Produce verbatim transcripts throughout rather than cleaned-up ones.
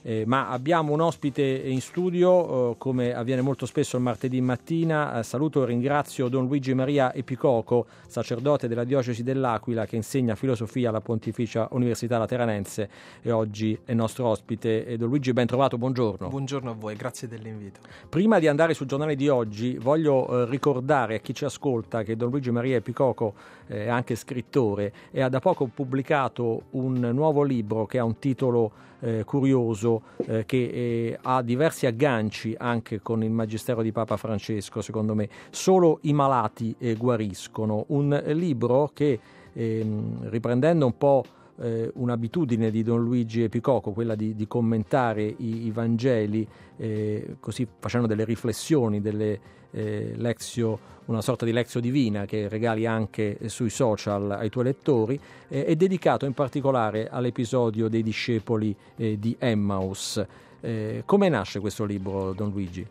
Eh, ma abbiamo un ospite in studio, eh, come avviene molto spesso il martedì mattina. Eh, saluto e ringrazio Don Luigi Maria Epicoco, sacerdote della diocesi dell'Aquila, che insegna filosofia alla Pontificia Università Lateranense e oggi è nostro ospite. Eh, Don Luigi, ben trovato, buongiorno. Buongiorno a voi, grazie dell'invito. Prima di andare sul giornale di oggi, voglio eh, ricordare a chi ci ascolta che Don Luigi Maria Epicoco eh, è anche scrittore e ha da poco pubblicato un nuovo libro che ha un titolo Eh, curioso, eh, che eh, ha diversi agganci anche con il magistero di Papa Francesco, secondo me. Solo i malati eh, guariscono. Un eh, libro che, ehm, riprendendo un po' eh, un'abitudine di Don Luigi Epicoco, quella di, di commentare i, i Vangeli, eh, così facendo delle riflessioni, delle eh, lexio, una sorta di lexio divina che regali anche sui social ai tuoi lettori, eh, è dedicato in particolare all'episodio dei discepoli eh, di Emmaus. Eh, come nasce questo libro, Don Luigi?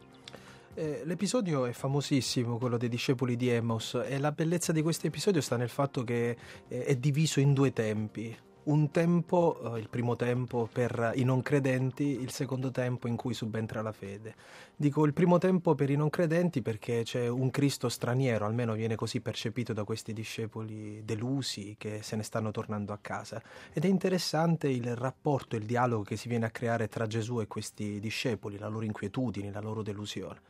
Eh, l'episodio è famosissimo, quello dei discepoli di Emmaus, e la bellezza di questo episodio sta nel fatto che eh, è diviso in due tempi. Un tempo, eh, il primo tempo per i non credenti, il secondo tempo in cui subentra la fede. Dico il primo tempo per i non credenti perché c'è un Cristo straniero, almeno viene così percepito da questi discepoli delusi che se ne stanno tornando a casa. Ed è interessante il rapporto, il dialogo che si viene a creare tra Gesù e questi discepoli, la loro inquietudine, la loro delusione.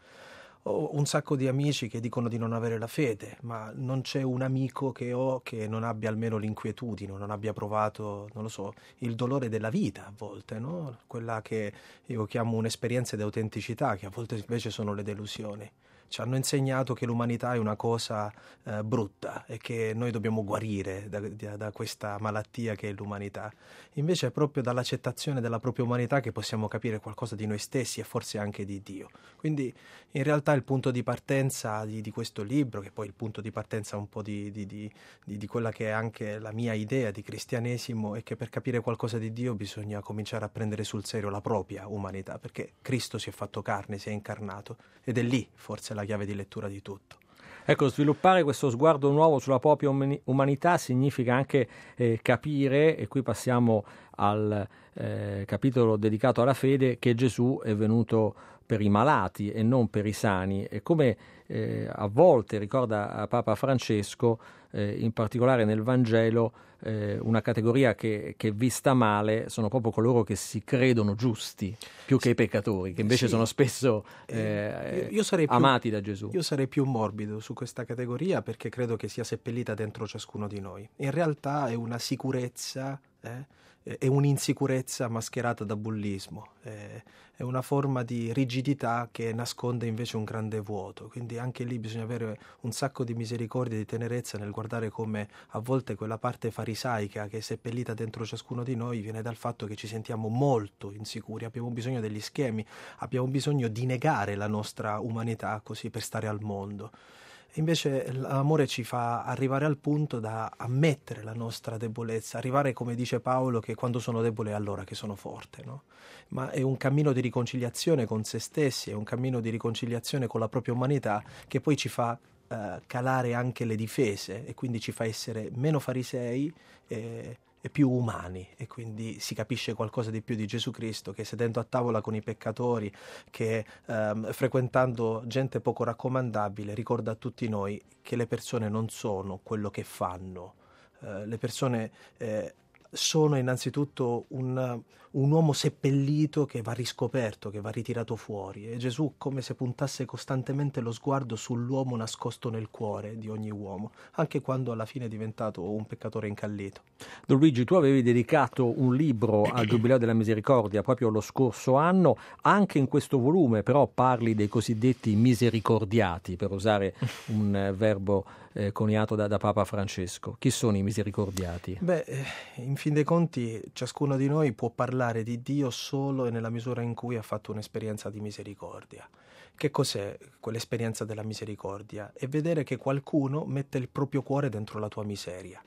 Ho un sacco di amici che dicono di non avere la fede, ma non c'è un amico che ho che non abbia almeno l'inquietudine, non abbia provato, non lo so, il dolore della vita a volte, no? Quella che io chiamo un'esperienza di autenticità, che a volte invece sono le delusioni. Ci hanno insegnato che l'umanità è una cosa eh, brutta e che noi dobbiamo guarire da, da, da questa malattia che è l'umanità. Invece è proprio dall'accettazione della propria umanità che possiamo capire qualcosa di noi stessi e forse anche di Dio. Quindi in realtà il punto di partenza di, di questo libro, che poi è il punto di partenza un po' di, di, di, di, di quella che è anche la mia idea di cristianesimo, è che per capire qualcosa di Dio bisogna cominciare a prendere sul serio la propria umanità, perché Cristo si è fatto carne, si è incarnato, ed è lì forse la la chiave di lettura di tutto. Ecco, sviluppare questo sguardo nuovo sulla propria umanità significa anche eh, capire, e qui passiamo al eh, capitolo dedicato alla fede, che Gesù è venuto per i malati e non per i sani, e come eh, a volte ricorda Papa Francesco, eh, in particolare nel Vangelo, eh, una categoria che, che vista male sono proprio coloro che si credono giusti più che sì. i peccatori, che invece sì. sono spesso eh, io, io sarei più, amati da Gesù. Io sarei più morbido su questa categoria perché credo che sia seppellita dentro ciascuno di noi. In realtà è una sicurezza, eh, è un'insicurezza mascherata da bullismo, è, è una forma di rigidità che nasconde invece un grande vuoto. Quindi anche lì bisogna avere un sacco di misericordia e di tenerezza nel guardare come a volte quella parte farisaica che è seppellita dentro ciascuno di noi viene dal fatto che ci sentiamo molto insicuri, abbiamo bisogno degli schemi, abbiamo bisogno di negare la nostra umanità così per stare al mondo. Invece l'amore ci fa arrivare al punto da ammettere la nostra debolezza, arrivare, come dice Paolo, che quando sono debole è allora che sono forte, no? Ma è un cammino di riconciliazione con se stessi, è un cammino di riconciliazione con la propria umanità che poi ci fa eh, calare anche le difese e quindi ci fa essere meno farisei e e più umani, e quindi si capisce qualcosa di più di Gesù Cristo che sedendo a tavola con i peccatori, che ehm, frequentando gente poco raccomandabile, ricorda a tutti noi che le persone non sono quello che fanno, eh, le persone eh, sono innanzitutto un, un uomo seppellito che va riscoperto, che va ritirato fuori, e Gesù come se puntasse costantemente lo sguardo sull'uomo nascosto nel cuore di ogni uomo, anche quando alla fine è diventato un peccatore incallito. Don Luigi, tu avevi dedicato un libro al Giubileo della Misericordia proprio lo scorso anno, anche in questo volume però parli dei cosiddetti misericordiati, per usare un eh, verbo eh, coniato da, da Papa Francesco. Chi sono i misericordiati? Beh, in fin dei conti ciascuno di noi può parlare di Dio solo e nella misura in cui ha fatto un'esperienza di misericordia. Che cos'è quell'esperienza della misericordia? È vedere che qualcuno mette il proprio cuore dentro la tua miseria.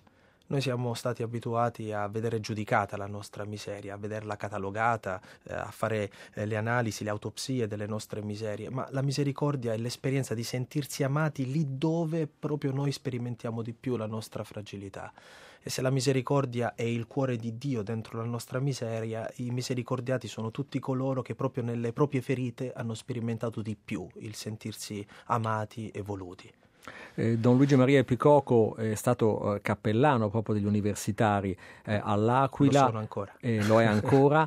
Noi siamo stati abituati a vedere giudicata la nostra miseria, a vederla catalogata, eh, a fare eh, le analisi, le autopsie delle nostre miserie, ma la misericordia è l'esperienza di sentirsi amati lì dove proprio noi sperimentiamo di più la nostra fragilità. E se la misericordia è il cuore di Dio dentro la nostra miseria, i misericordiati sono tutti coloro che proprio nelle proprie ferite hanno sperimentato di più il sentirsi amati e voluti. Eh, Don Luigi Maria Epicoco è stato eh, cappellano proprio degli universitari eh, all'Aquila. Lo sono ancora. Eh, lo è ancora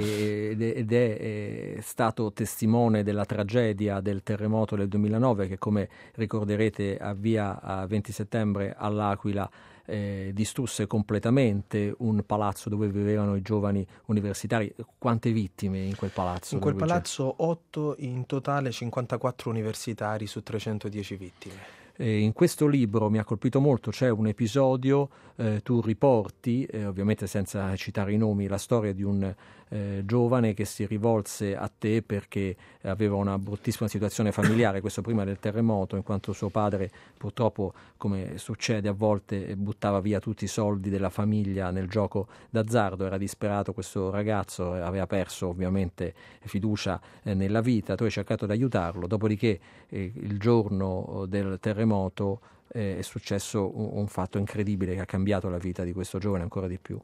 e, ed è, ed è eh, stato testimone della tragedia del terremoto del duemilanove che, come ricorderete, a via a venti settembre all'Aquila eh, distrusse completamente un palazzo dove vivevano i giovani universitari. Quante vittime in quel palazzo? In quel Luigi? palazzo otto, in totale cinquantaquattro universitari su trecentodieci vittime. Eh, in questo libro mi ha colpito molto, c'è un episodio, eh, tu riporti, eh, ovviamente senza citare i nomi, la storia di un eh, giovane che si rivolse a te perché aveva una bruttissima situazione familiare, questo prima del terremoto, in quanto suo padre purtroppo, come succede a volte, buttava via tutti i soldi della famiglia nel gioco d'azzardo. Era disperato questo ragazzo, aveva perso ovviamente fiducia eh, nella vita, tu hai cercato di aiutarlo, dopodiché eh, il giorno del terremoto eh, è successo un, un fatto incredibile che ha cambiato la vita di questo giovane ancora di più.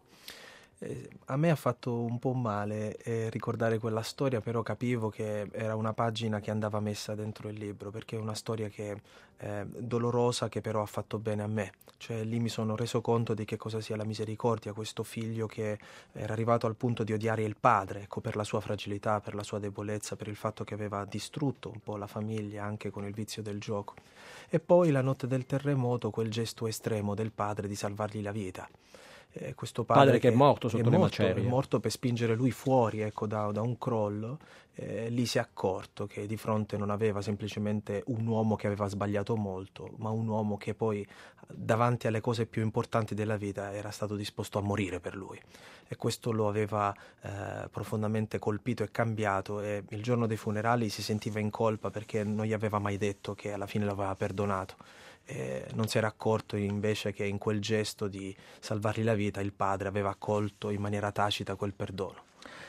Eh, a me ha fatto un po' male eh, ricordare quella storia, però capivo che era una pagina che andava messa dentro il libro, perché è una storia che eh, dolorosa, che però ha fatto bene a me. Cioè lì mi sono reso conto di che cosa sia la misericordia, questo figlio che era arrivato al punto di odiare il padre, ecco, per la sua fragilità, per la sua debolezza, per il fatto che aveva distrutto un po' la famiglia anche con il vizio del gioco. E poi la notte del terremoto, quel gesto estremo del padre di salvargli la vita. Eh, questo padre, padre che, che è morto sotto è le morto, macerie. È morto per spingere lui fuori, ecco, da, da un crollo. Eh, lì si è accorto che di fronte non aveva semplicemente un uomo che aveva sbagliato molto, ma un uomo che poi davanti alle cose più importanti della vita era stato disposto a morire per lui. E questo lo aveva eh, profondamente colpito e cambiato, e il giorno dei funerali si sentiva in colpa perché non gli aveva mai detto che alla fine l'aveva perdonato. E non si era accorto invece che in quel gesto di salvargli la vita il padre aveva accolto in maniera tacita quel perdono.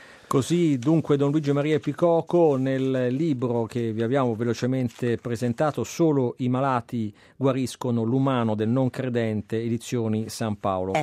Così dunque Don Luigi Maria Epicoco, nel libro che vi abbiamo velocemente presentato, Solo i malati guariscono l'umano del non credente, edizioni San Paolo.